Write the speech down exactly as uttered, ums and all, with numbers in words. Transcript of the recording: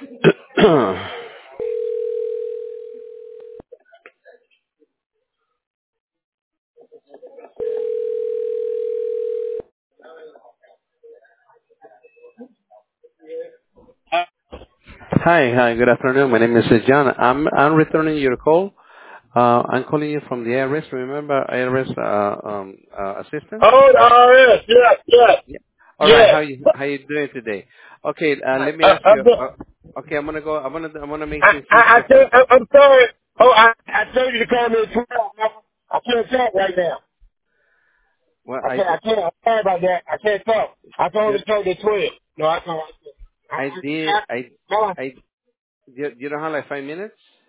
Hi. Hi, good afternoon. My name is uh, John. I'm I'm returning your call. Uh, I'm calling you from the I R S. Remember I R S uh, um, uh, assistant? Oh, the R S, yes, yes, Yeah. All right. yes. How you how you doing today? Okay. Uh, let me Uh, ask I'm, you. just- Uh, okay, I'm gonna go. I'm gonna I'm gonna make I, things I, I easier for. can't, I, I'm sorry. Oh, I, I told you to call me at twelve. I can't talk right now. Well, I I can't, I did. can't, I'm sorry about that. I can't talk. I can only You, talk at twelve. No, I can't. I, I I, did. I, I no, I. Do you, do you don't have like five minutes?